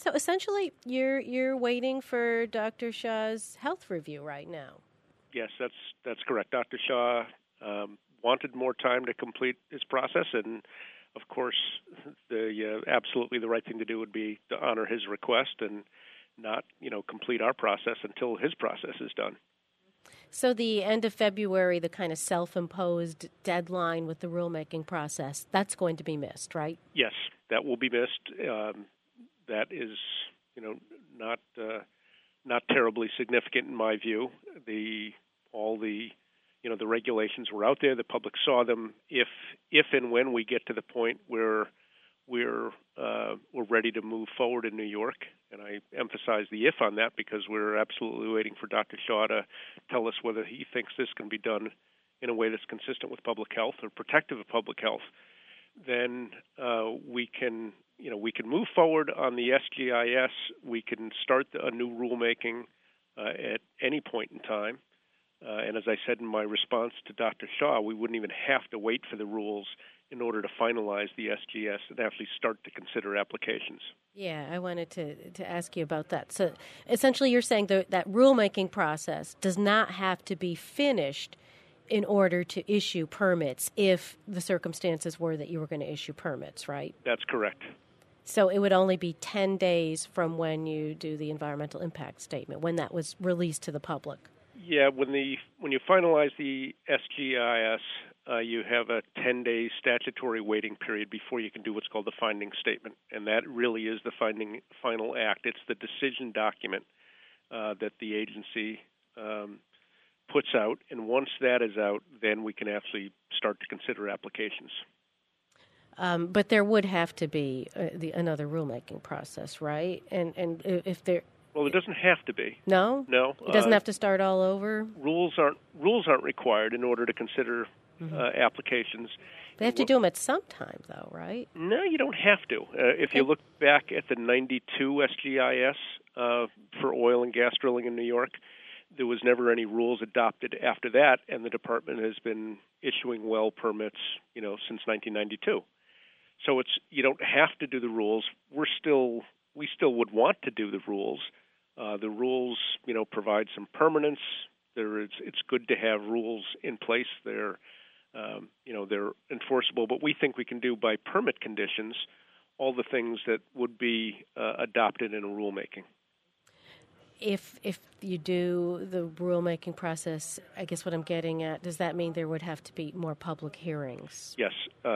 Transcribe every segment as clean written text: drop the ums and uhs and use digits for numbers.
So essentially, you're waiting for Dr. Shah's health review right now. Yes, that's correct. Dr. Shah wanted more time to complete his process, and of course, absolutely the right thing to do would be to honor his request and not, complete our process until his process is done. So the end of February, the kind of self-imposed deadline with the rulemaking process, that's going to be missed, right? Yes, that will be missed. That is, not terribly significant in my view. All the regulations were out there. The public saw them. If and when we get to the point where we're ready to move forward in New York, and I emphasize the if on that because we're absolutely waiting for Dr. Shah to tell us whether he thinks this can be done in a way that's consistent with public health or protective of public health. Then we can move forward on the SGIS. We can start a new rulemaking at any point in time. And as I said in my response to Dr. Shah, we wouldn't even have to wait for the rules in order to finalize the SGS and actually start to consider applications. Yeah, I wanted to ask you about that. So essentially you're saying that rulemaking process does not have to be finished in order to issue permits if the circumstances were that you were going to issue permits, right? That's correct. So it would only be 10 days from when you do the environmental impact statement, when that was released to the public. Yeah, when you finalize the SGIS, you have a 10-day statutory waiting period before you can do what's called the finding statement, and that really is the final act. It's the decision document that the agency puts out, and once that is out, then we can actually start to consider applications. But there would have to be another rulemaking process, right? And if there... Well, it doesn't have to be. No? No. It doesn't have to start all over? Rules aren't required in order to consider applications. They have to do them at some time, though, right? No, you don't have to. If you look back at the 92 SGIS for oil and gas drilling in New York, there was never any rules adopted after that, and the department has been issuing well permits, since 1992. So you don't have to do the rules. We still would want to do the rules. The rules, provide some permanence. It's good to have rules in place. They're enforceable, but we think we can do by permit conditions all the things that would be adopted in a rulemaking. If you do the rulemaking process, I guess what I'm getting at, does that mean there would have to be more public hearings? Yes.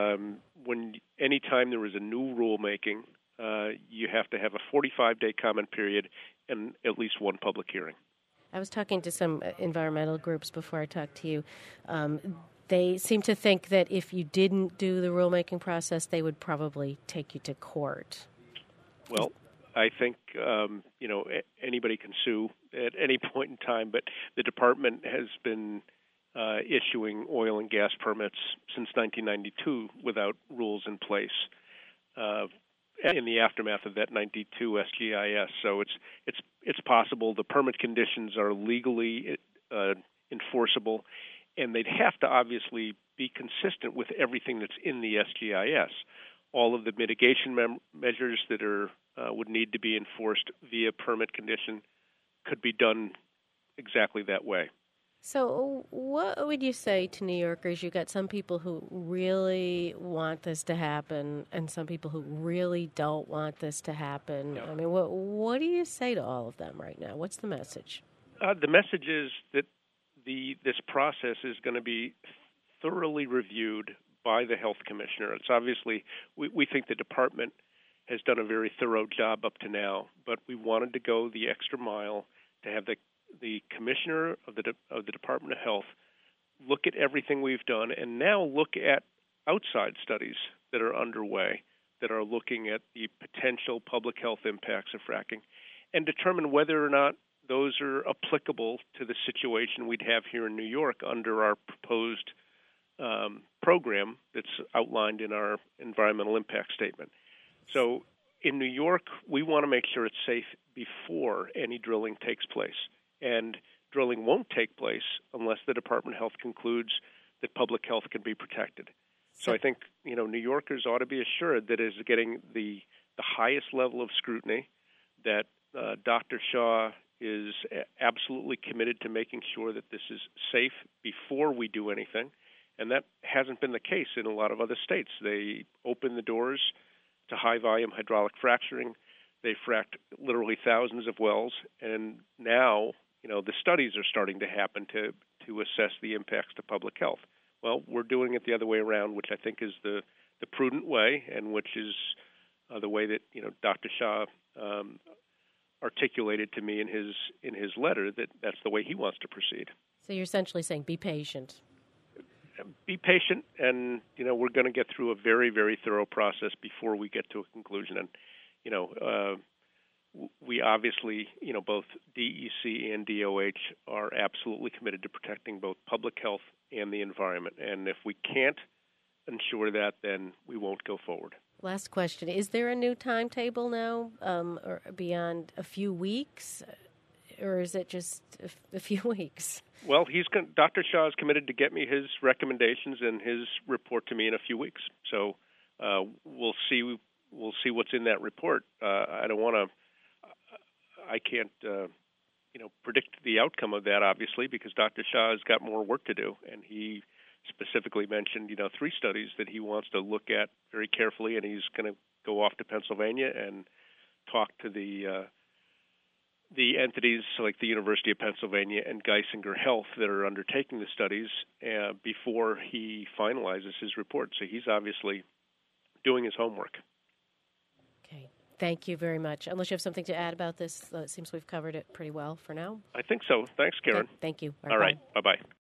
Anytime there is a new rulemaking, you have to have a 45-day comment period and at least one public hearing. I was talking to some environmental groups before I talked to you. They seem to think that if you didn't do the rulemaking process, they would probably take you to court. Well, I think, anybody can sue at any point in time, but the department has been issuing oil and gas permits since 1992 without rules in place in the aftermath of that 92 SGIS. So it's possible. The permit conditions are legally enforceable, and they'd have to obviously be consistent with everything that's in the SGIS. All of the mitigation measures that would need to be enforced via permit condition could be done exactly that way. So what would you say to New Yorkers? You've got some people who really want this to happen and some people who really don't want this to happen. Yeah. I mean, what do you say to all of them right now? What's the message? The message is that this process is going to be thoroughly reviewed by the health commissioner. It's obviously, we think the department has done a very thorough job up to now, but we wanted to go the extra mile to have the commissioner of the Department of Health look at everything we've done and now look at outside studies that are underway that are looking at the potential public health impacts of fracking and determine whether or not those are applicable to the situation we'd have here in New York under our proposed program that's outlined in our environmental impact statement. So in New York, we want to make sure it's safe before any drilling takes place. And drilling won't take place unless the Department of Health concludes that public health can be protected. So I think, New Yorkers ought to be assured that it is getting the highest level of scrutiny. that Dr. Shah is absolutely committed to making sure that this is safe before we do anything, and that hasn't been the case in a lot of other states. They open the doors to high-volume hydraulic fracturing. They fracked literally thousands of wells, and now, the studies are starting to happen to assess the impacts to public health. Well, we're doing it the other way around, which I think is the prudent way, and which is the way that Dr. Shah articulated to me in his letter that that's the way he wants to proceed. So you're essentially saying be patient. Be patient, and we're going to get through a very, very thorough process before we get to a conclusion. And we obviously, both DEC and DOH are absolutely committed to protecting both public health and the environment. And if we can't ensure that, then we won't go forward. Last question. Is there a new timetable now, or beyond a few weeks, or is it just a few weeks? Well, Dr. Shah is committed to get me his recommendations and his report to me in a few weeks. So we'll see what's in that report. I can't predict the outcome of that, obviously, because Dr. Shah has got more work to do, and he specifically mentioned 3 studies that he wants to look at very carefully, and he's going to go off to Pennsylvania and talk to the entities like the University of Pennsylvania and Geisinger Health that are undertaking the studies before he finalizes his report. So he's obviously doing his homework. Okay. Thank you very much. Unless you have something to add about this, it seems we've covered it pretty well for now. I think so. Thanks, Karen. Okay. Thank you. All right. Bye-bye.